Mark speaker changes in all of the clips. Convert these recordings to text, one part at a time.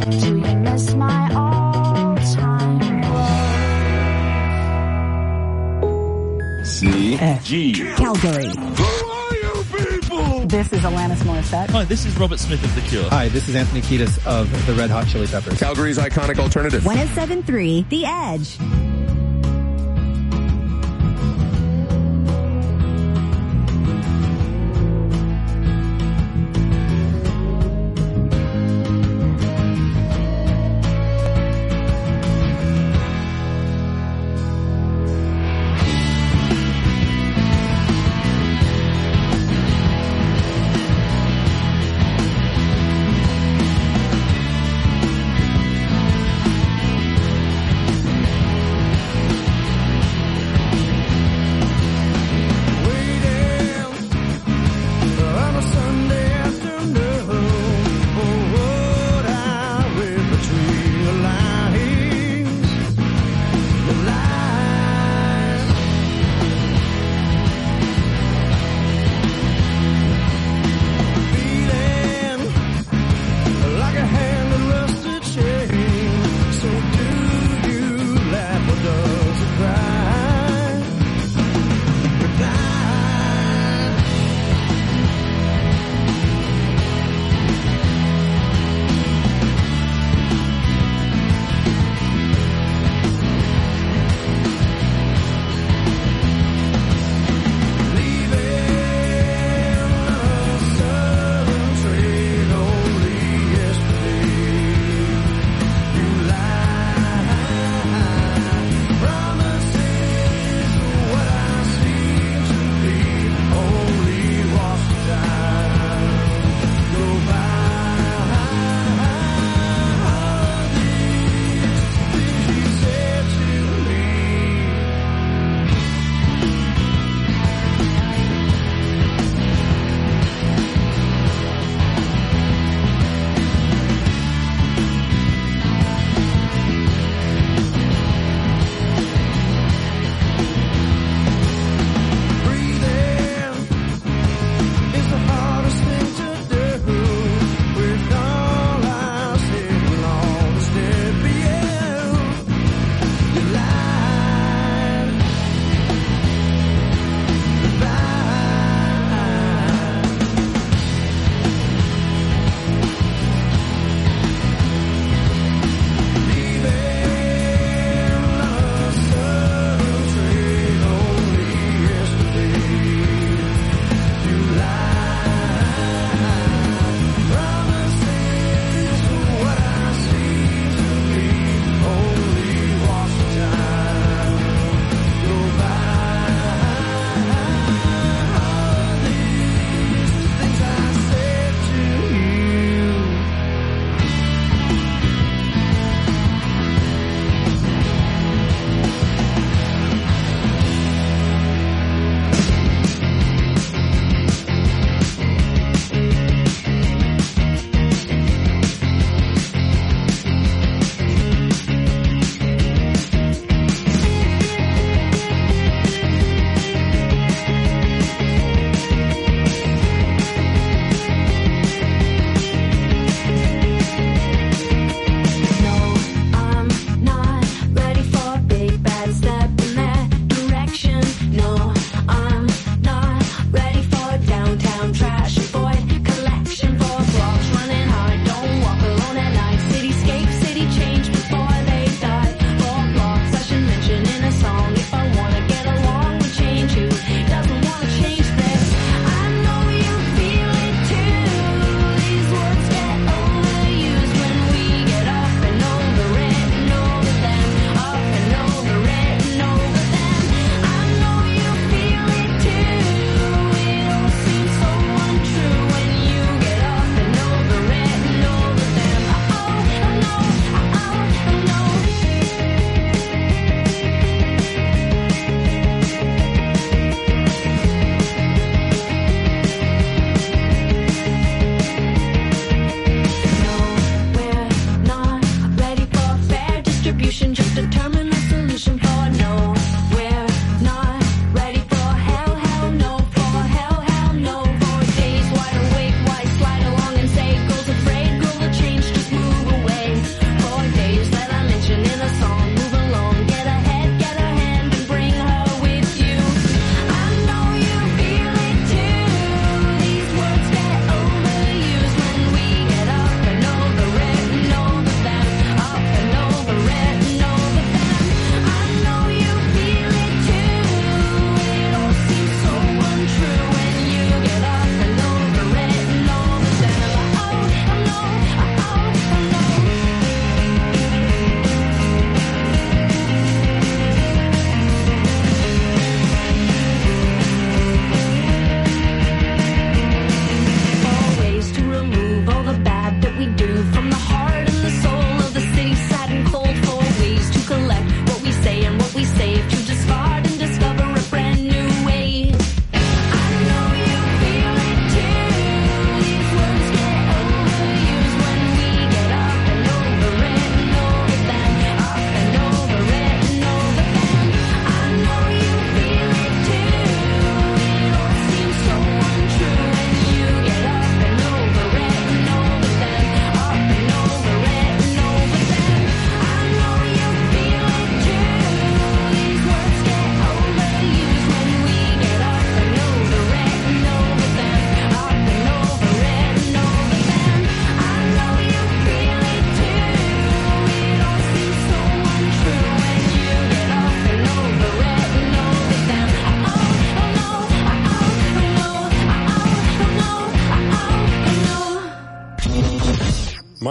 Speaker 1: Do you miss my all-time love?
Speaker 2: C-G.
Speaker 3: Calgary.
Speaker 4: Who are you people?
Speaker 3: This is Alanis Morissette.
Speaker 5: Hi, this is Robert Smith of The Cure.
Speaker 6: Hi, this is Anthony Kiedis of the Red Hot Chili Peppers.
Speaker 4: Calgary's iconic alternative.
Speaker 3: 107.3 The Edge.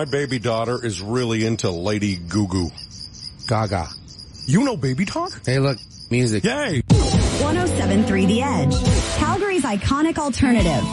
Speaker 4: my baby daughter is really into Lady Gaga. You know baby talk?
Speaker 2: Hey, look, music.
Speaker 4: Yay!
Speaker 3: 107.3 The Edge, Calgary's iconic alternative.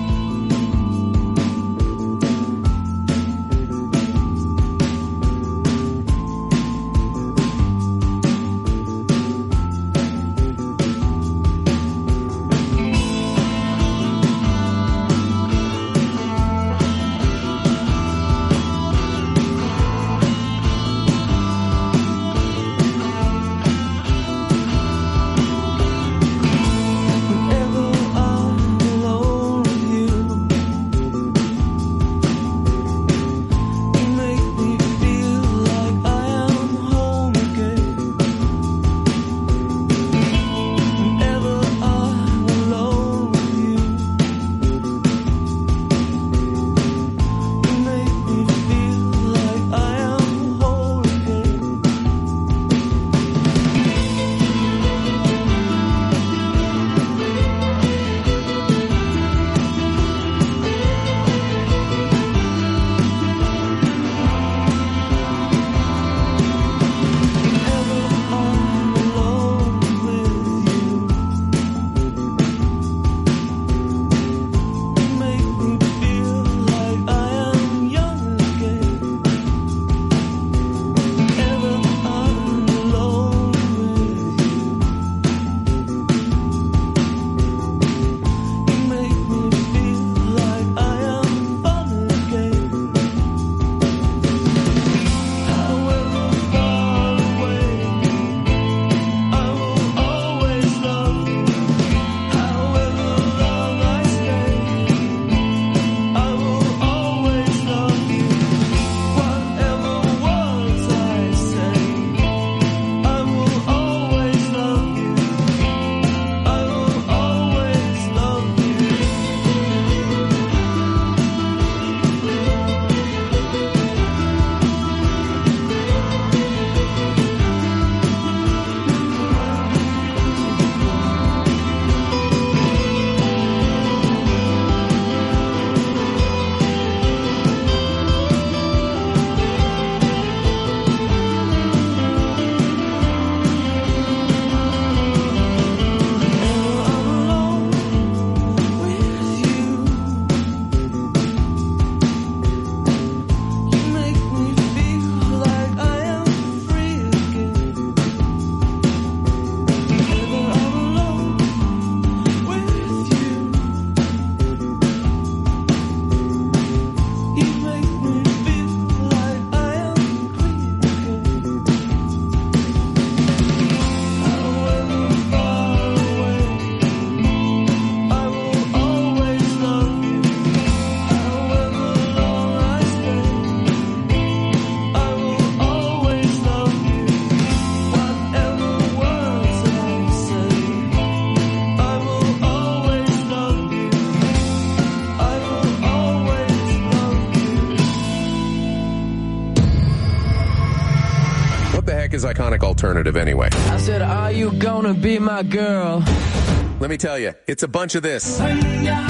Speaker 4: Is iconic alternative anyway?
Speaker 5: I said, are you gonna be my girl?
Speaker 4: Let me tell you, it's a bunch of this.
Speaker 3: And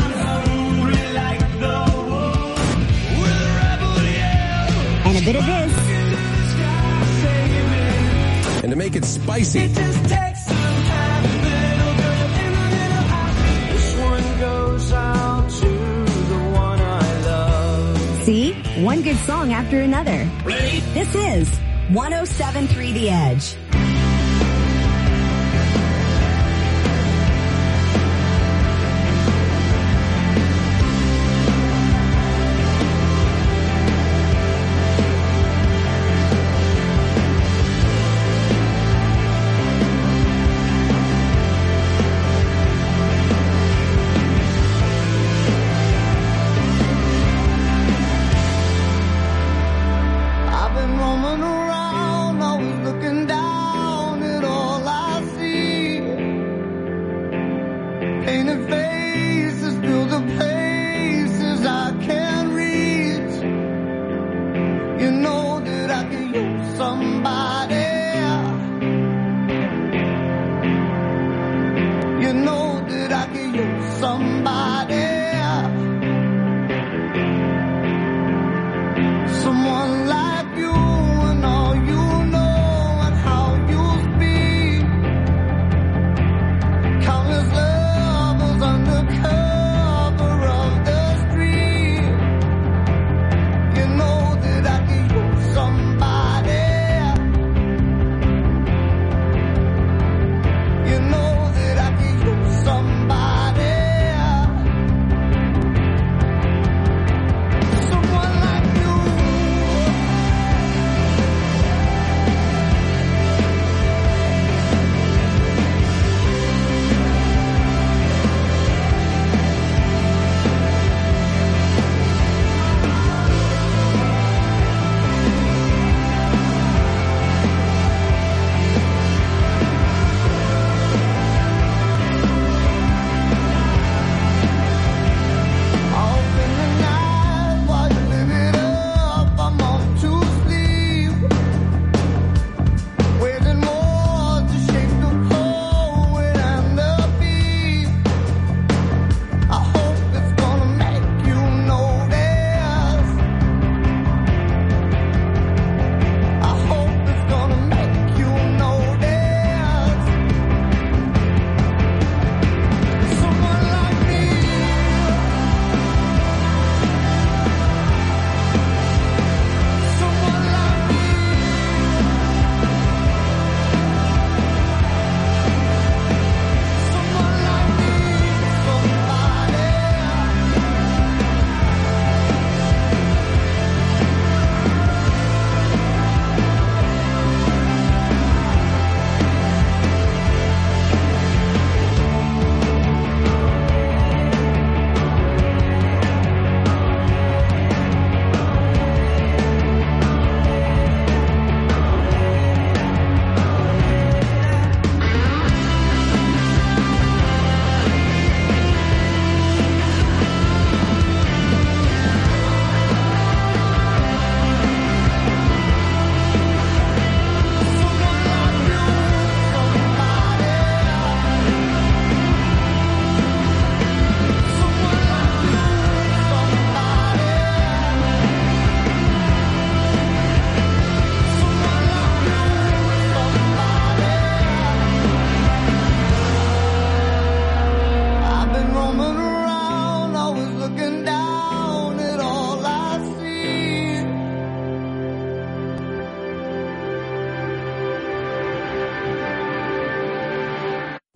Speaker 3: a bit of this.
Speaker 4: And to make it spicy,
Speaker 3: See? One good song after another. This is 107.3 The Edge.
Speaker 7: I've been roaming around, always looking down at all I see. Painted faces fill the places I can't reach. You know that I can use somebody. You know that I can use somebody.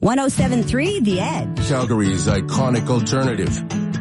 Speaker 3: 107.3 The Edge.
Speaker 2: Calgary's iconic alternative.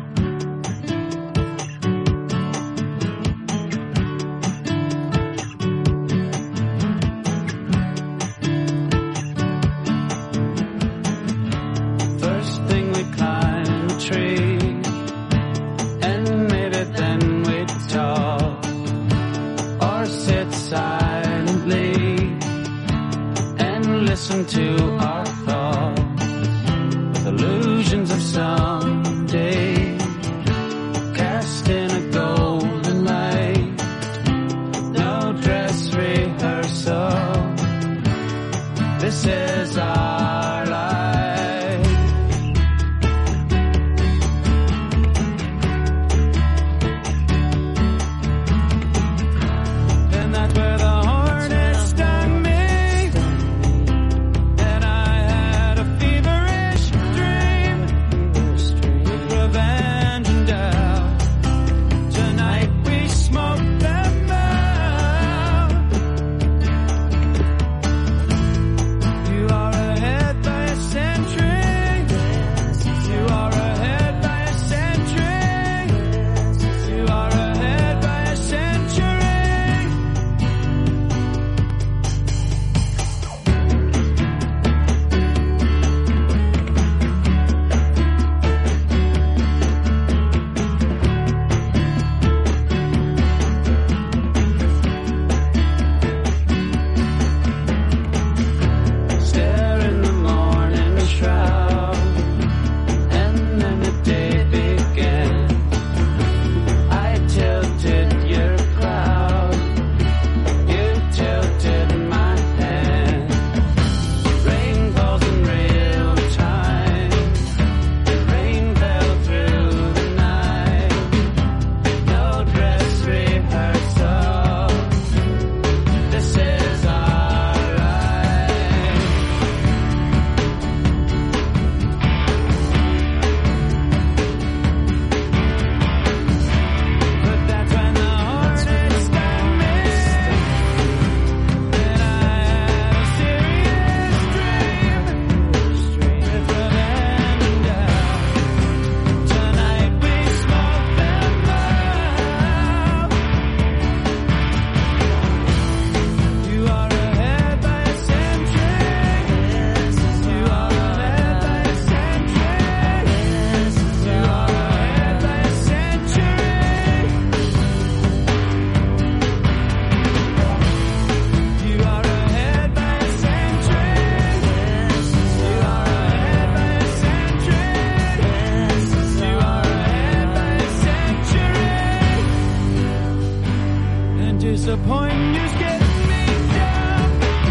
Speaker 8: First thing we climb a tree, and maybe then we talk, or sit silently and listen to our thoughts, with illusions of someday cast in a golden light. No dress rehearsal, this is our life. And that's where the hornet stung me, and I had a feverish dream with revenge and doubt. Tonight we smoke them out. You are ahead by a century. You are ahead by a century. You are ahead by a century. Stare in the morning shroud, and then the day began. I tilted your crowd, you tilted my hand. Rain falls in real time, the rain fell through the night. No dress rehearsal, this is our life. But that's when the hornet stung me, and I had a serious dream with revenge and doubt. Tonight we smoke them out. You are ahead by a century. You are ahead by a century. You are ahead by a century. You are ahead by a century. You are ahead by a century. You are ahead by a century. And disappointing is getting me down.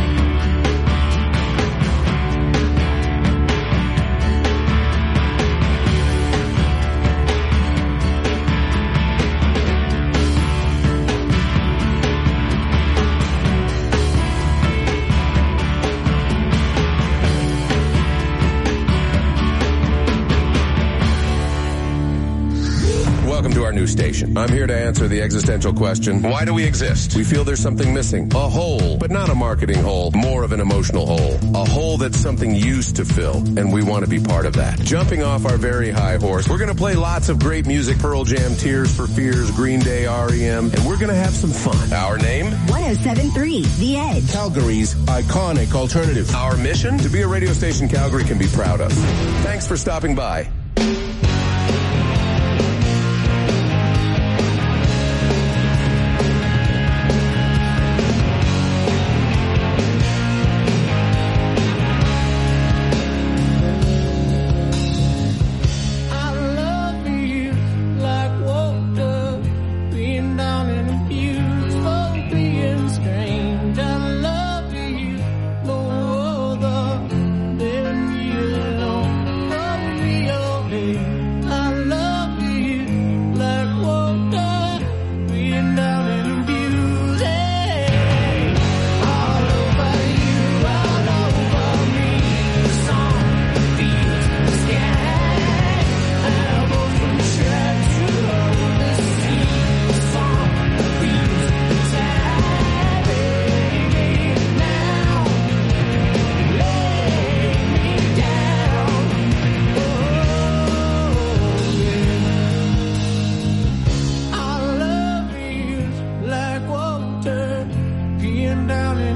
Speaker 4: Welcome to our new station. I'm here to answer the existential question, why do we exist? We feel there's something missing. A hole, but not a marketing hole, more of an emotional hole. A hole that something used to fill, and we want to be part of that. Jumping off our very high horse, we're going to play lots of great music, Pearl Jam, Tears for Fears, Green Day, REM, and we're going to have some fun. Our name?
Speaker 3: 107.3 The Edge.
Speaker 2: Calgary's iconic alternative.
Speaker 4: Our mission? To be a radio station Calgary can be proud of. Thanks for stopping by.
Speaker 8: I love you like water, being down and abused for being strange. I love you no other than you alone. Love me, oh.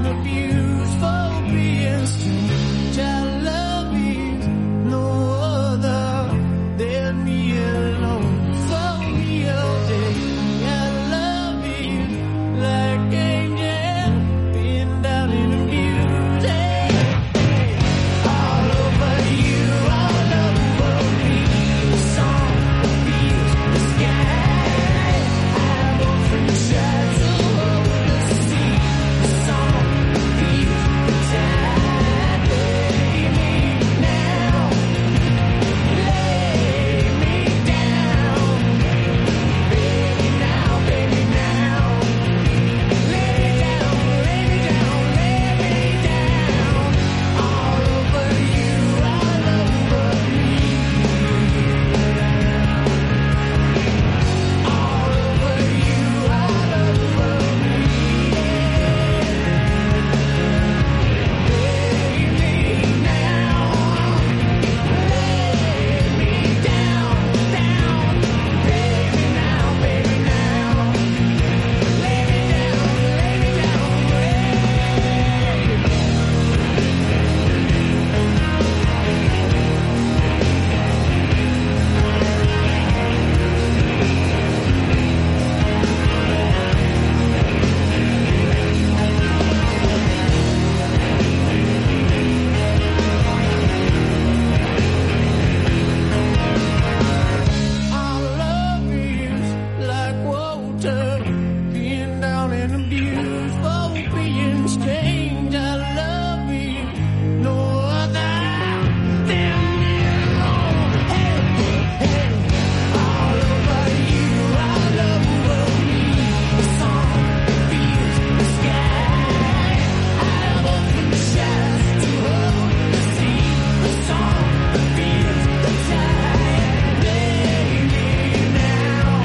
Speaker 8: and abused for being strange. I love you, no other than me alone. For me all day. I love you like angel, being down and abused. All over you, all over me. The song feels the sky. I won't try to hold the sea. The song feels the tide. Lay me now, lay me down. Baby now, baby now. Lay me down, lay me down, lay me down. All over you, all over me. All over you, all over me. Lay me now, lay me down, down. Baby now, baby now. Lay me down, lay me down, I love you like water, being down and abused for being strange. I love you, no other than me alone. Hey, hey, all over you, all over me. The song feels the sky. I open shut to hold the sea. The song feels the tide. Lay me now,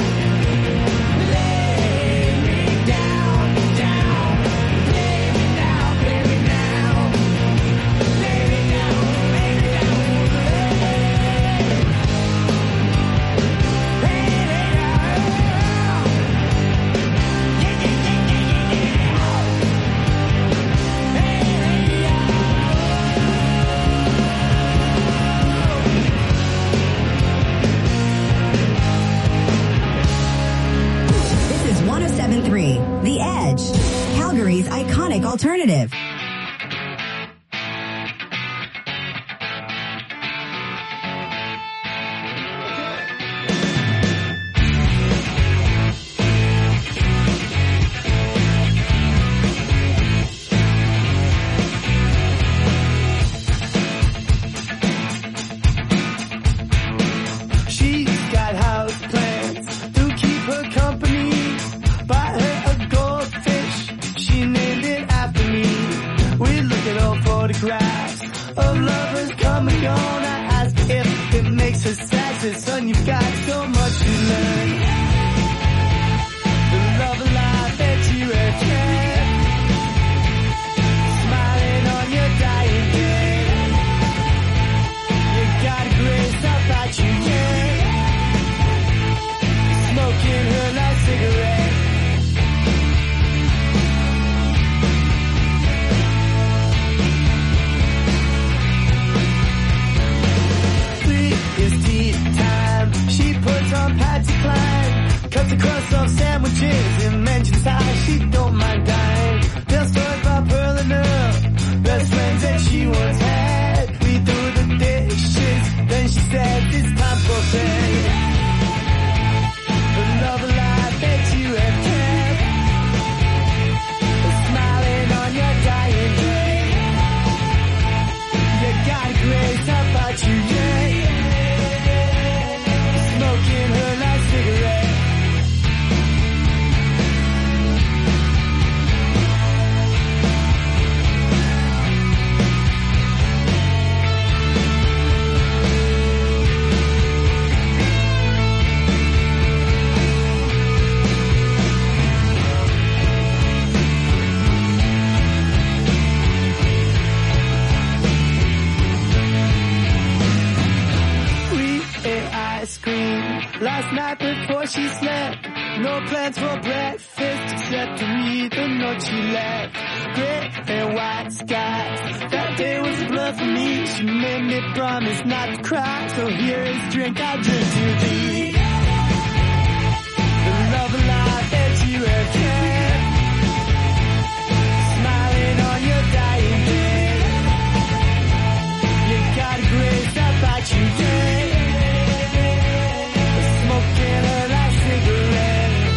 Speaker 8: lay me down, down. Lay me now, baby now. Lay me down, lay me down, lay me down. Yeah, yeah, yeah, yeah,
Speaker 3: This is 107.3 The Edge, Calgary's iconic alternative.
Speaker 8: She's got house plants to keep her company. Buy her a goldfish, she named it after me. We look at old photographs of lovers come and gone. I ask if it makes her sad. Says, son, you've got so much to learn. The love of life that you have kept, smiling on your dying day. You got a grace about you, yeah. Smoking her last cigarette. It's tea time. She puts on Patsy Cline, cuts the crust off sandwiches and mentions how she don't mind dying. Tell stories about Pearl and Earl, best friends that she once had. We threw the dishes, then she said, it's time for bed. The love of life that you have kept, smiling on your dying day. You got a grace about you, yeah. Smoking her last cigarette. We ate ice cream last night before she slept. No plans for breakfast except to read the note she left. Gray and white skies. That day was a blur for me. She made me promise not to cry. So here is a drink I drink to thee. The love and life that you have kept. Smiling on your dying bed. You got a grace about you, yeah. Smoking a last cigarette.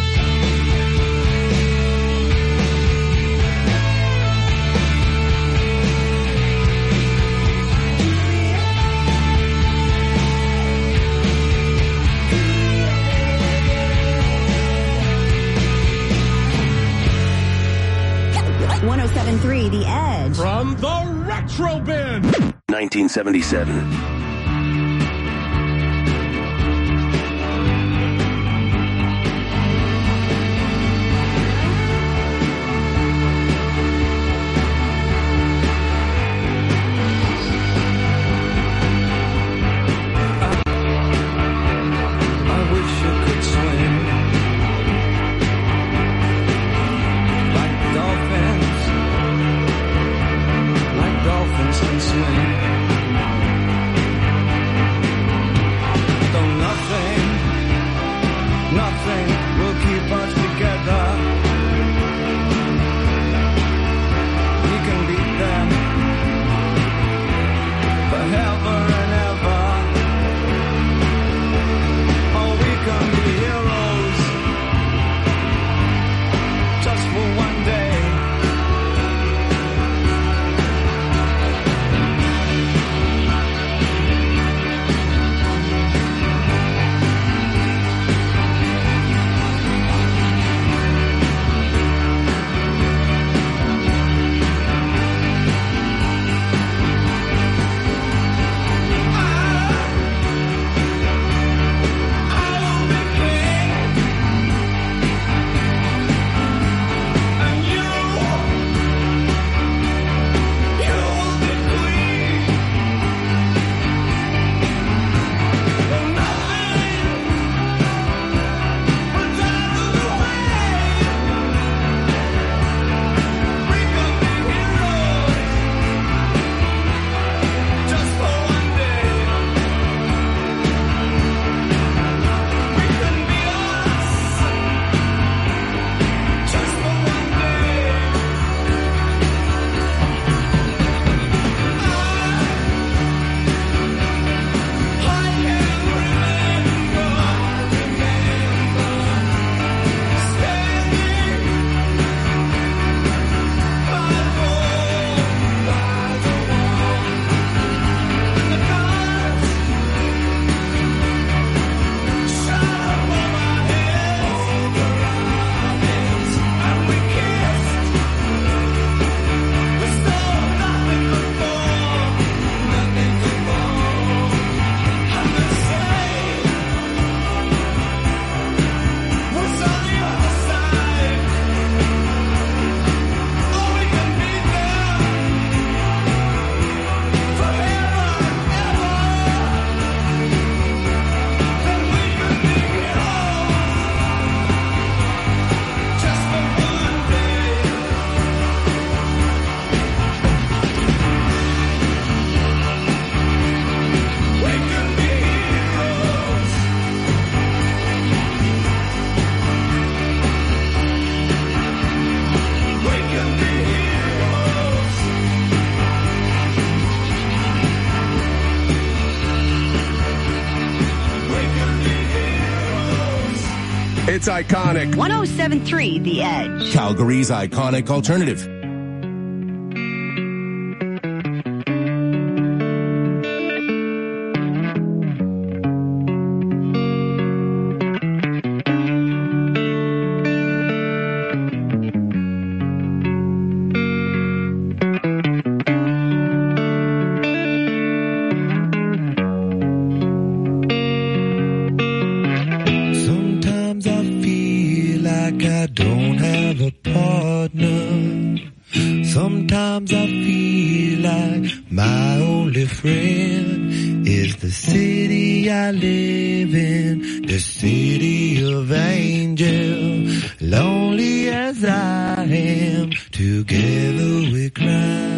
Speaker 3: .107.3 The Edge.
Speaker 2: From the Retro Bin.
Speaker 4: 1977.
Speaker 2: It's iconic.
Speaker 3: 107.3 The Edge.
Speaker 2: Calgary's iconic alternative.
Speaker 7: City I live in, the city of angels. Lonely as I am, together we cry.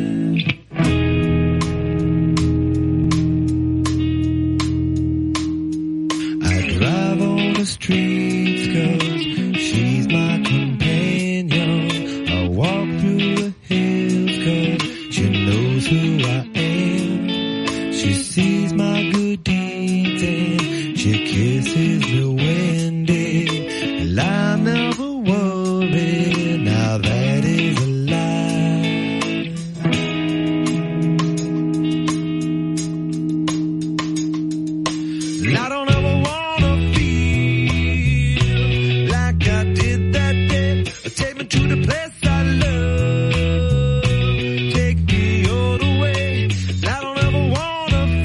Speaker 7: I drive on the streets 'cause she's my companion. I walk through the hills 'cause she knows who I am. She sees my good deeds and she kisses me when they I never worry, now that is a lie. And I don't ever wanna feel like I did that day. Take me to the place I love. Take me all the way. And I don't ever wanna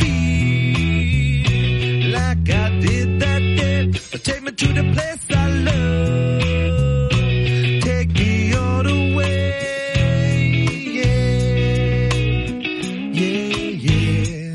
Speaker 7: feel like I did that day. Take me to the place I love. Take me all the way. Yeah, yeah, yeah.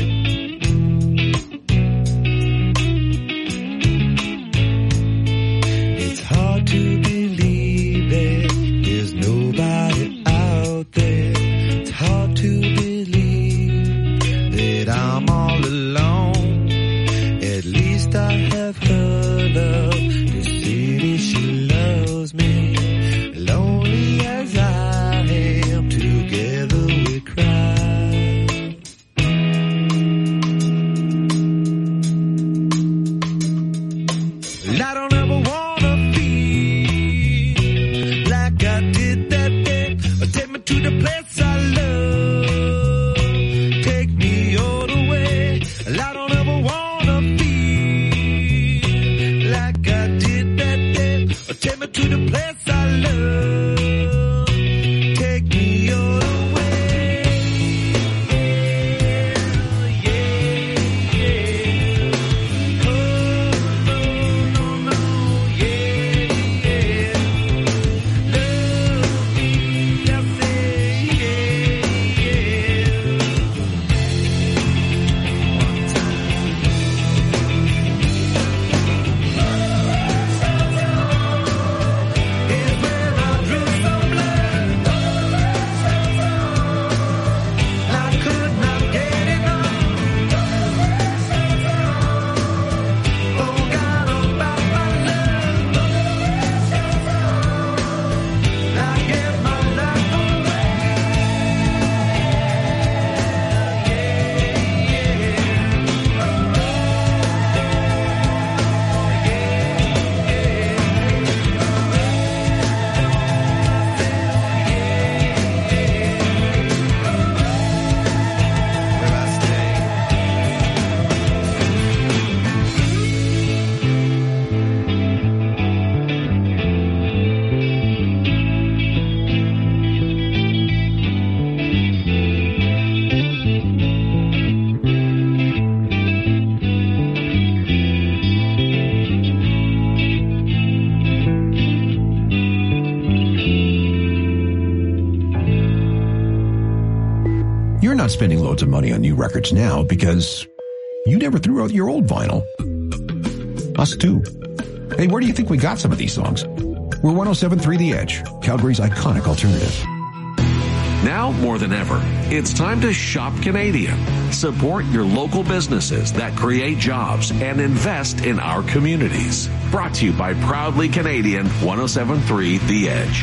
Speaker 7: It's hard to believe that there's nobody out there. It's hard to believe that I'm all alone. At least I have her love. The city, she loves me. Lonely as I am, together we cry. Well, I don't ever wanna feel like I did that day. Take me to the place I love. Take me all the way. Well, I don't ever wanna feel like I did that day. Take me to the place I love. Take me all the way. Yeah, yeah. Oh, no, no, no. Yeah, yeah. Love me, I say, yeah, yeah. One time. Is where I drew some blood. I could not get enough. Forgot about my love. I gave my life away. Where I stay.
Speaker 9: You're not spending loads of money on new records now because you never threw out your old vinyl. Us too. Hey, where do you think we got some of these songs? We're 107.3 The Edge, Calgary's iconic alternative.
Speaker 10: Now more than ever, it's time to shop Canadian. Support your local businesses that create jobs and invest in our communities. Brought to you by Proudly Canadian 107.3 The Edge.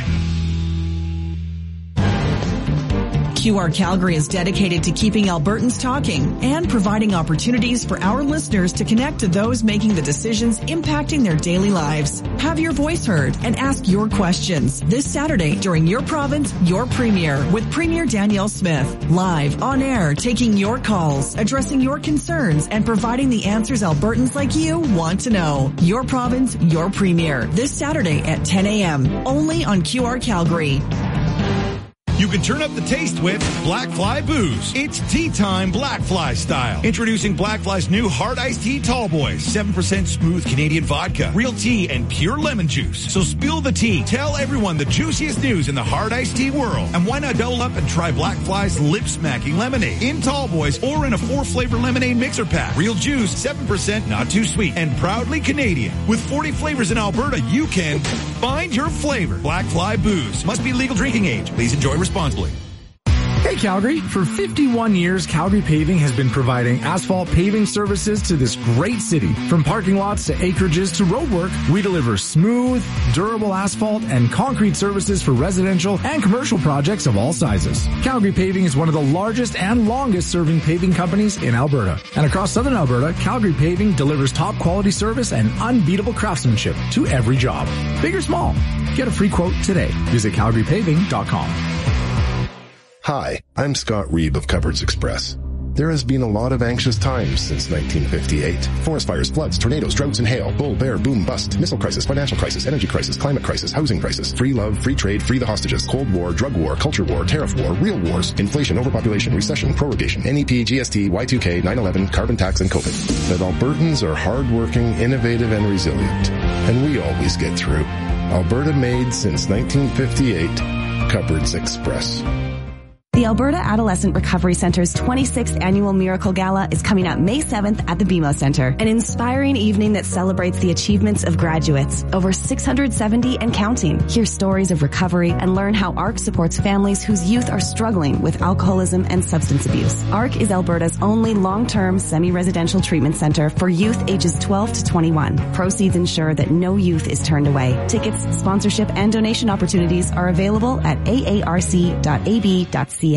Speaker 11: QR Calgary is dedicated to keeping Albertans talking and providing opportunities for our listeners to connect to those making the decisions impacting their daily lives. Have your voice heard and ask your questions this Saturday during Your Province, Your Premier with Premier Danielle Smith. Live, on air, taking your calls, addressing your concerns, and providing the answers Albertans like you want to know. Your Province, Your Premier this Saturday at 10 a.m. only on QR Calgary.
Speaker 12: You can turn up the taste with Black Fly Booze. It's tea time Black Fly style. Introducing Black Fly's new hard iced tea tall boys. 7% smooth Canadian vodka, real tea, and pure lemon juice. So spill the tea. Tell everyone the juiciest news in the hard iced tea world. And why not double up and try Black Fly's lip-smacking lemonade in tall boys or in a 4-flavor lemonade mixer pack. Real juice, 7%, not too sweet, and proudly Canadian. With 40 flavors in Alberta, you can find your flavor. Black Fly Booze. Must be legal drinking age. Please enjoy responsibly.
Speaker 13: Hey Calgary, for 51 years, Calgary Paving has been providing asphalt paving services to this great city. From parking lots to acreages to roadwork, we deliver smooth, durable asphalt and concrete services for residential and commercial projects of all sizes. Calgary Paving is one of the largest and longest serving paving companies in Alberta. And across southern Alberta, Calgary Paving delivers top quality service and unbeatable craftsmanship to every job. Big or small, get a free quote today. Visit calgarypaving.com.
Speaker 14: Hi, I'm Scott Reeb of Cupboards Express. There has been a lot of anxious times since 1958. Forest fires, floods, tornadoes, droughts and hail, bull, bear, boom, bust, missile crisis, financial crisis, energy crisis, climate crisis, housing crisis, free love, free trade, free the hostages, Cold War, drug war, culture war, tariff war, real wars, inflation, overpopulation, recession, prorogation, NEP, GST, Y2K, 9/11, carbon tax, and COVID. But Albertans are hardworking, innovative, and resilient. And we always get through. Alberta made since 1958. Cupboards Express.
Speaker 3: The Alberta Adolescent Recovery Center's 26th Annual Miracle Gala is coming up May 7th at the BMO Center. An inspiring evening that celebrates the achievements of graduates, over 670 and counting. Hear stories of recovery and learn how ARC supports families whose youth are struggling with alcoholism and substance abuse. ARC is Alberta's only long-term semi-residential treatment center for youth ages 12 to 21. Proceeds ensure that no youth is turned away. Tickets, sponsorship, and donation opportunities are available at aarc.ab.ca.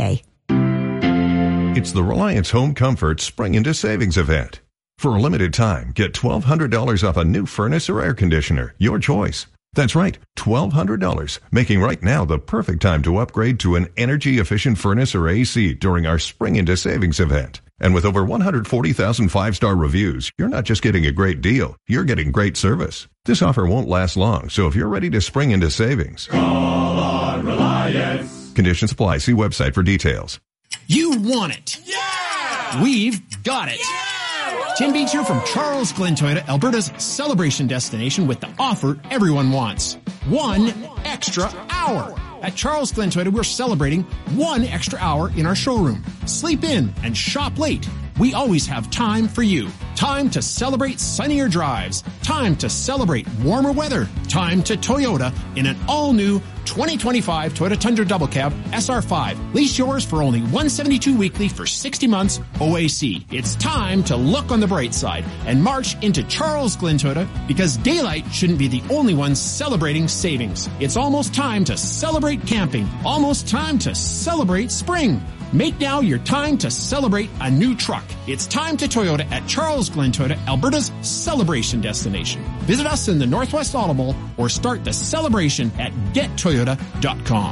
Speaker 15: It's the Reliance Home Comfort Spring into Savings event. For a limited time, get $1,200 off a new furnace or air conditioner, your choice. That's right, $1,200, making right now the perfect time to upgrade to an energy-efficient furnace or AC during our Spring into Savings event. And with over 140,000 five-star reviews, you're not just getting a great deal, you're getting great service. This offer won't last long, so if you're ready to spring into savings, call on Reliance. Conditions apply. See website for details.
Speaker 16: You want it. Yeah! We've got it. Yeah! Tim Beach here from Charles Glen Toyota, Alberta's celebration destination with the offer everyone wants. 1 extra hour. At Charles Glen Toyota, we're celebrating 1 extra hour in our showroom. Sleep in and shop late. We always have time for you. Time to celebrate sunnier drives. Time to celebrate warmer weather. Time to Toyota in an all-new 2025 Toyota Tundra Double Cab SR5. Lease yours for only $172 weekly for 60 months OAC. It's time to look on the bright side and march into Charles Glen Toyota because daylight shouldn't be the only one celebrating savings. It's almost time to celebrate camping. Almost time to celebrate spring. Make now your time to celebrate a new truck. It's time to Toyota at Charles Glen Toyota, Alberta's celebration destination. Visit us in the Northwest Auto Mall or start the celebration at gettoyota.com.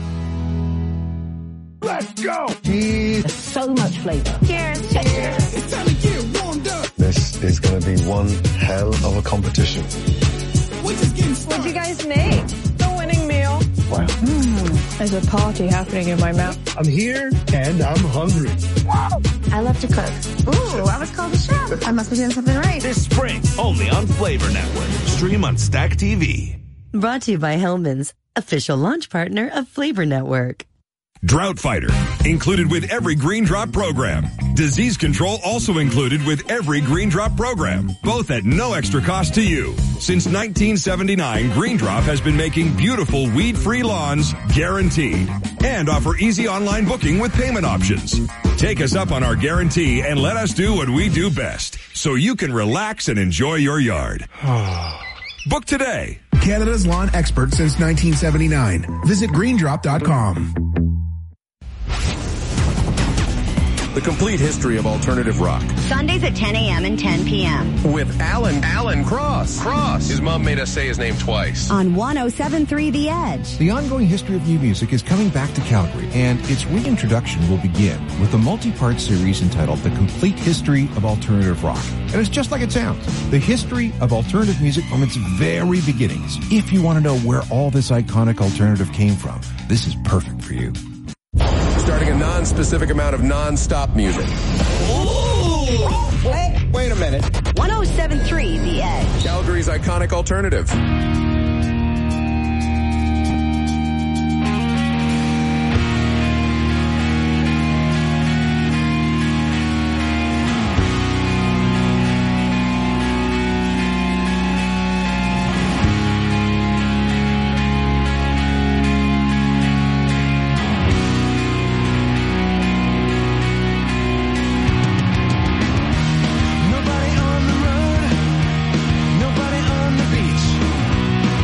Speaker 2: Let's go!
Speaker 17: Cheers. So much flavor.
Speaker 1: Cheers. Cheers.
Speaker 2: It's time to get warmed up.
Speaker 18: This is going to be one hell of a competition.
Speaker 1: What'd you guys make? The winning meal.
Speaker 18: Wow.
Speaker 1: There's a party happening in my mouth.
Speaker 18: I'm here and I'm hungry.
Speaker 1: I love to cook. Ooh, I was called a chef. I must be doing something right.
Speaker 19: This spring, only on Flavor Network. Stream on Stack TV.
Speaker 20: Brought to you by Hellman's, official launch partner of Flavor Network.
Speaker 21: Drought Fighter, included with every Green Drop program. Disease control also included with every Green Drop program, both at no extra cost to you. Since 1979, Green Drop has been making beautiful weed-free lawns guaranteed and offer easy online booking with payment options. Take us up on our guarantee and let us do what we do best so you can relax and enjoy your yard. Book today.
Speaker 22: Canada's lawn expert since 1979. Visit greendrop.com.
Speaker 4: The complete history of alternative rock.
Speaker 3: Sundays at 10 a.m. and 10 p.m.
Speaker 4: With Alan Cross. His mom made us say his name twice.
Speaker 3: On 107.3 The Edge.
Speaker 9: The ongoing history of new music is coming back to Calgary, and its reintroduction will begin with a multi-part series entitled The Complete History of Alternative Rock. And it's just like it sounds. The history of alternative music from its very beginnings. If you want to know where all this iconic alternative came from, this is perfect for you.
Speaker 4: starting a non-specific amount of non-stop music.
Speaker 5: Wait a minute.
Speaker 6: 107.3 The Edge.
Speaker 4: Calgary's iconic alternative.
Speaker 8: Nobody on the road, nobody on the beach.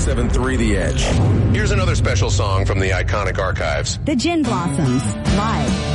Speaker 4: 107.3 The Edge. Here's another special song from the iconic archives.
Speaker 6: The Gin Blossoms, live.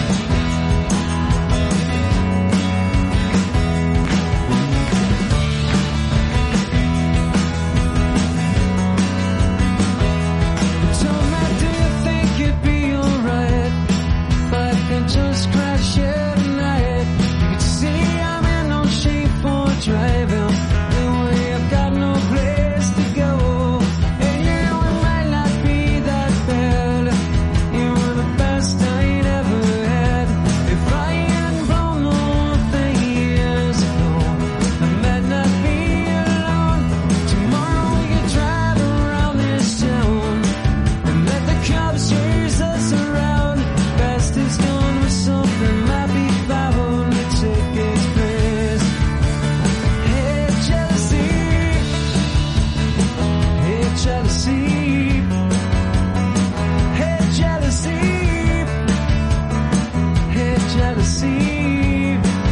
Speaker 8: Just crash here tonight. You can see I'm in no shape for driving. Anyway, I've got no place to go. And you know it might not be that bad. You were the best I'd ever had. If I hadn't blown the whole thing years ago, I might not be alone. Tomorrow we can drive around this town and let the cops chase us around. Best is gone. Something might be bound to take its place. Hey, jealousy. Hey, jealousy. Hey, jealousy. Hey, jealousy.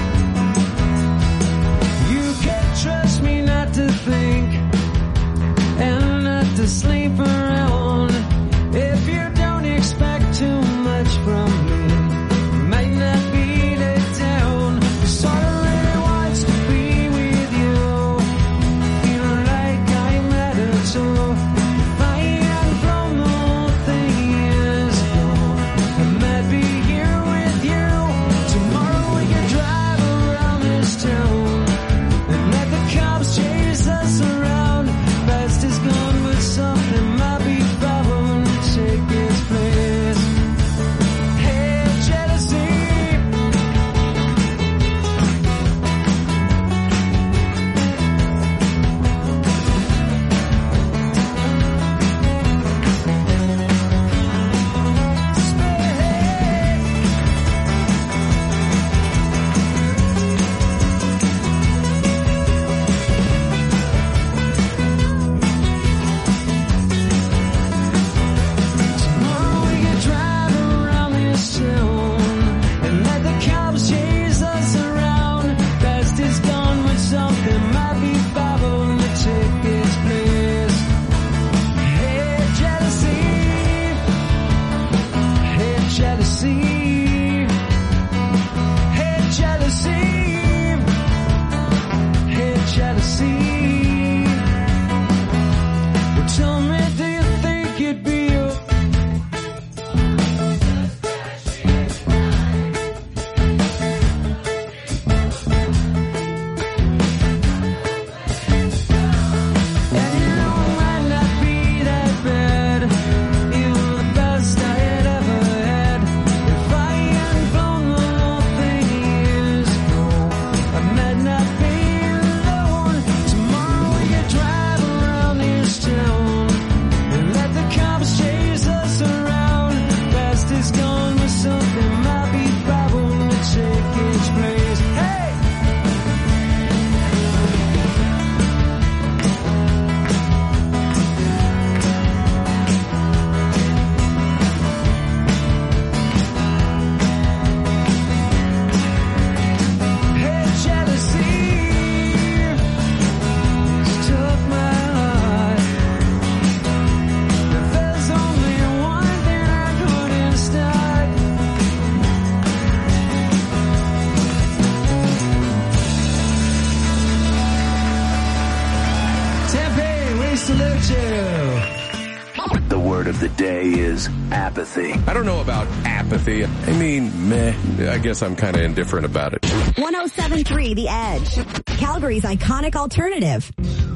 Speaker 8: You can trust me not to think and not to sleep around. If you don't expect too much from me, might not beat it down. Cause all I really wants to be with you. Feel like I matter too. If I hadn't blown the whole thing years ago, I might be here with you. Tomorrow we can drive around this town and let the cops chase us around. Best is gone, but something might be bound to take its place. Hey, jealousy. Tomorrow we can drive around this town and let the cops chase us around. Best is gone, but something might be bound to take its place. Hey, jealousy. Hey, jealousy. Hey, jealousy. Hey, jealousy. Well, tell me, do you think you'd be
Speaker 5: The word of the day is apathy.
Speaker 4: I don't know about apathy. I mean, meh. I guess I'm kind of indifferent about it.
Speaker 6: 107.3 The Edge, Calgary's iconic alternative.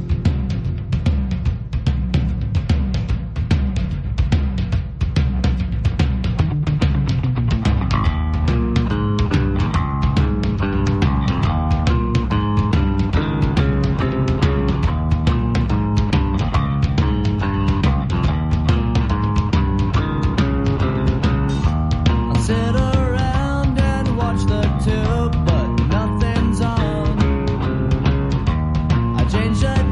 Speaker 8: Sit around and watch the tube, but nothing's on. I changed the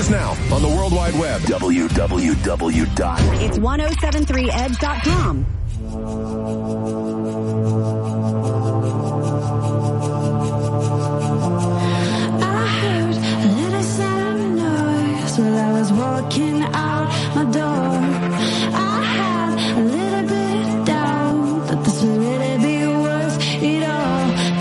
Speaker 4: Answers now on the World Wide Web.
Speaker 6: It's 1073edge.com.
Speaker 8: I heard a little sound noise while I was walking out my door. I had a little bit of doubt that this would really be worth it all.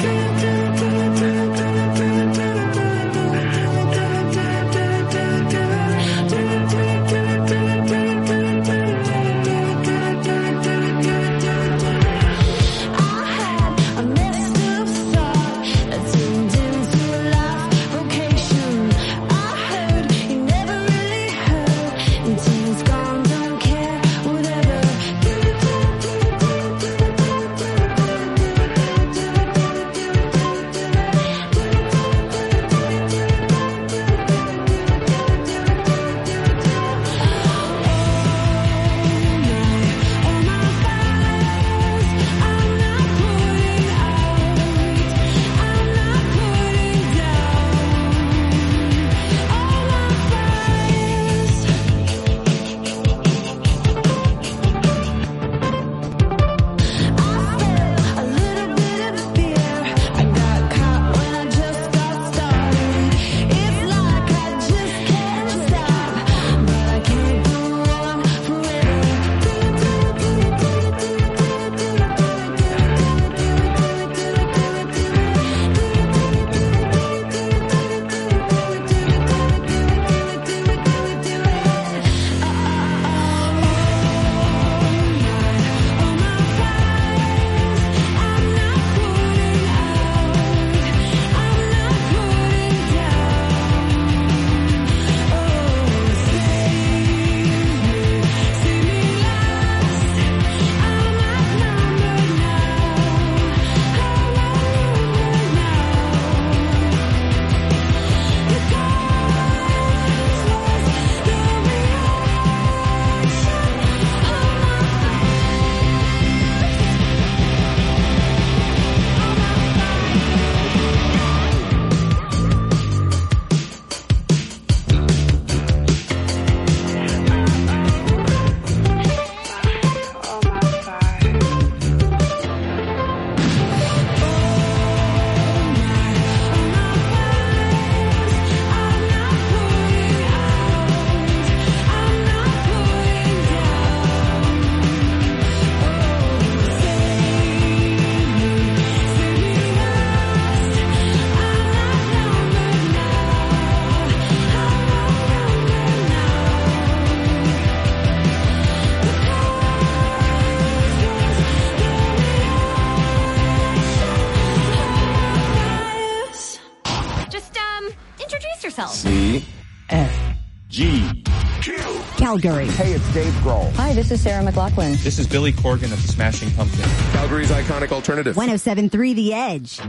Speaker 6: Calgary.
Speaker 7: Hey, it's Dave Grohl.
Speaker 1: Hi, this is Sarah McLachlan.
Speaker 10: This is Billy Corgan of the Smashing Pumpkins.
Speaker 4: Calgary's iconic alternative.
Speaker 6: 1073 The Edge.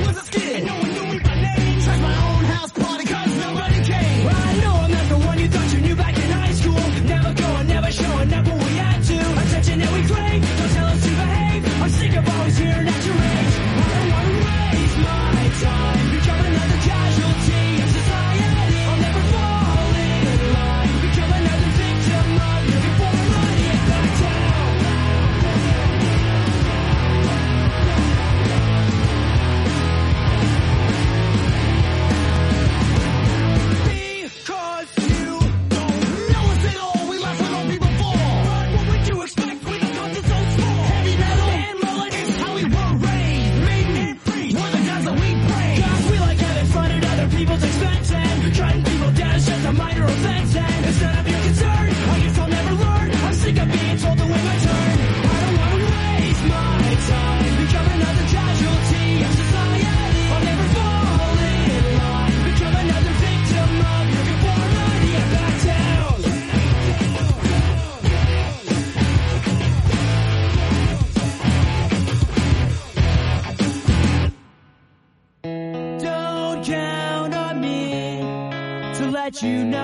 Speaker 8: I know I'm not the one you thought you to let you know